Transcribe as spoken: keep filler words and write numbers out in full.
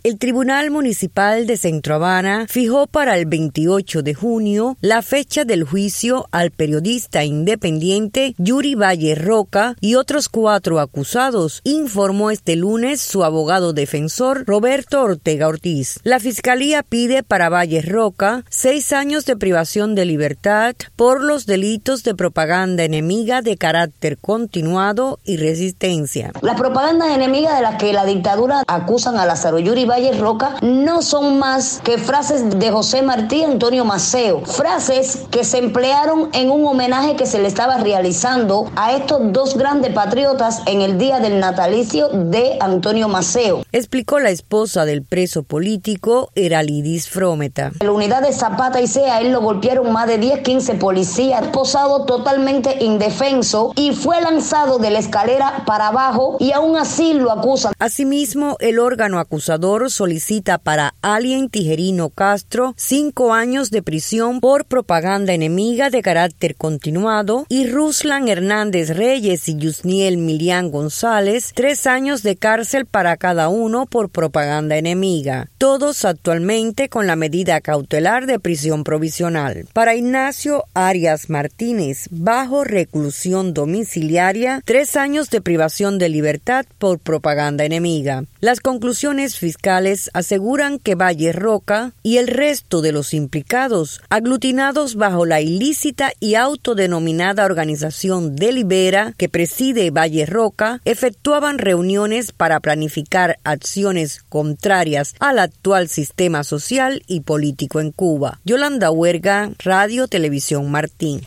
El Tribunal Municipal de Centro Habana fijó para el veintiocho de junio la fecha del juicio al periodista independiente Yuri Valle Roca y otros cuatro acusados, informó este lunes su abogado defensor Roberto Ortega Ortiz. La Fiscalía pide para Valle Roca seis años de privación de libertad por los delitos de propaganda enemiga de carácter continuado y resistencia. Las propagandas enemigas de las que la dictadura acusan a Lázaro Yuri Valle Roca no son más que frases de José Martí y Antonio Maceo, frases que se emplearon en un homenaje que se le estaba realizando a estos dos grandes patriotas en el día del natalicio de Antonio Maceo, explicó la esposa del preso político Eralidis Frometa. En la unidad de Zapata y Sea, él lo golpearon más de diez, quince policías, posado totalmente indefenso y fue lanzado de la escalera para abajo y aún así lo acusan. Asimismo, el órgano acusador solicita para Alien Tijerino Castro cinco años de prisión por propaganda enemiga de carácter continuado y Ruslan Hernández Reyes y Yusniel Milián González tres años de cárcel para cada uno por propaganda enemiga, todos actualmente con la medida cautelar de prisión provisional. Para Ignacio Arias Martínez, bajo reclusión domiciliaria, tres años de privación de libertad por propaganda enemiga. Las conclusiones fiscales aseguran que Valle Roca y el resto de los implicados, aglutinados bajo la ilícita y autodenominada organización Delibera que preside Valle Roca, efectuaban reuniones para planificar acciones contrarias al actual sistema social y político en Cuba. Yolanda Huerga, Radio Televisión Martín.